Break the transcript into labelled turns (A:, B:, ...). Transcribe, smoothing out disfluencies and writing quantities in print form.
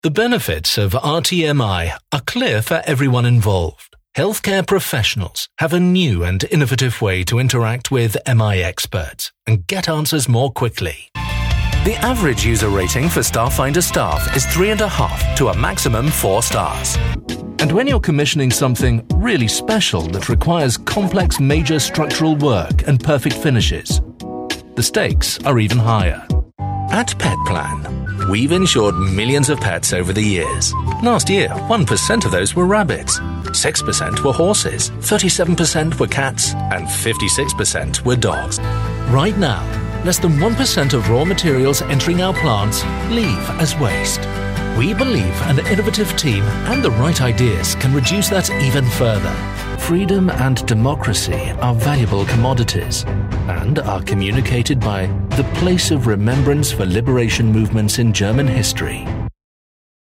A: The benefits of RTMI are clear for everyone involved. Healthcare professionals have a new and innovative way to interact with MI experts and get answers more quickly. The average user rating for Starfinder staff is 3.5 to a maximum 4 stars. And when you're commissioning something really special that requires complex major structural work and perfect finishes, the stakes are even higher. At PetPlan, we've insured millions of pets over the years. Last year, 1% of those were rabbits, 6% were horses, 37% were cats, and 56% were dogs. Right now, less than 1% of raw materials entering our plants leave as waste. We believe an innovative team and the right ideas can reduce that even further. Freedom and democracy are valuable commodities and are communicated by the place of remembrance for liberation movements in German history.